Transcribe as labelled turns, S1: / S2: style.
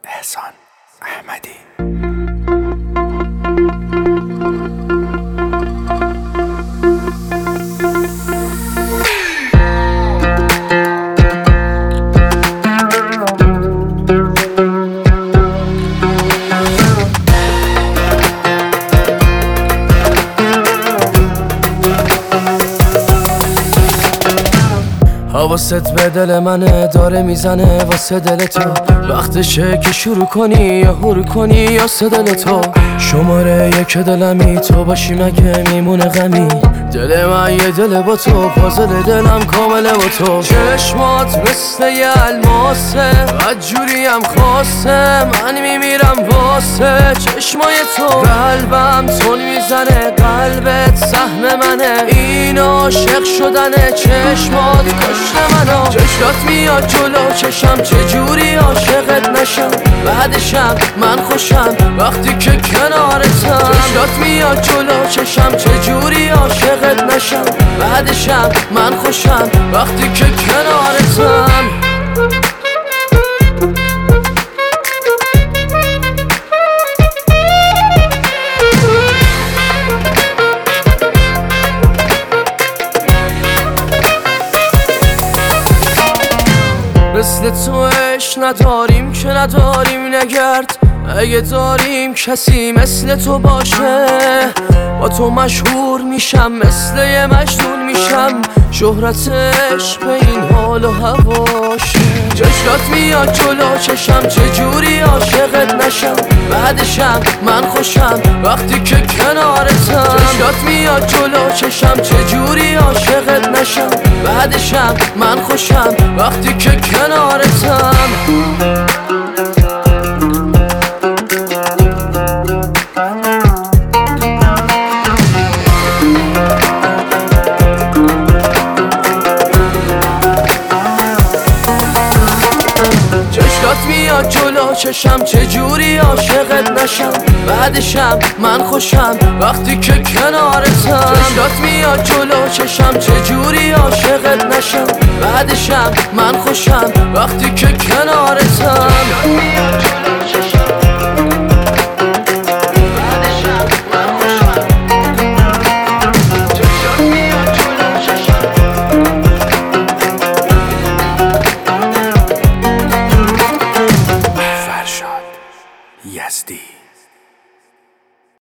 S1: احسان احمدی.
S2: حواست به دل منه داره میزنه واسه دل تو، وقتشه که شروع کنی یا هور کنی یا دل تو. شماره یک دلمی تو باشی مگه میمونه غمی، دل من یه دل با تو، پازل دلم کامله با تو. چشمات مثل یه الماسه بدجوریم خواسته، من میمیرم واسه چشمای تو. قلبم تون میزنه قلبت سهم منه، این عاشق شدنه چشمات کشت منو. چشمات میاد جلو چشم چجوری عاشقت نشم، بعدشم من خوشم وقتی که کنارتم. چشمات میاد جلو چشم چجوری عاشقت نشم، بعدشم من خوشم وقتی که کنارتم. مثل تو عشق نداریم که نداریم نگرد، اگه داریم کسی مثل تو باشه، با تو مشهور میشم مثل یه مجنون میشم، شهرتش به این حال و هواشه. چشمات میاد جلو چشم چجوری عاشقت نشم، بعدشم من خوشم وقتی که کنارتم. چشمات میاد جلو چشم چجوری عاشقت نشم، بعدشم من خوشم وقتی که کنارتم. چشمات میاد جلو چشم چجوری عاشقت نشم، بعدشم من خوشم وقتی که کنارتم. چشمات میاد جلو چشم چجوری عاشقت نشم، بعدشم من خوشم وقتی که کنارتم.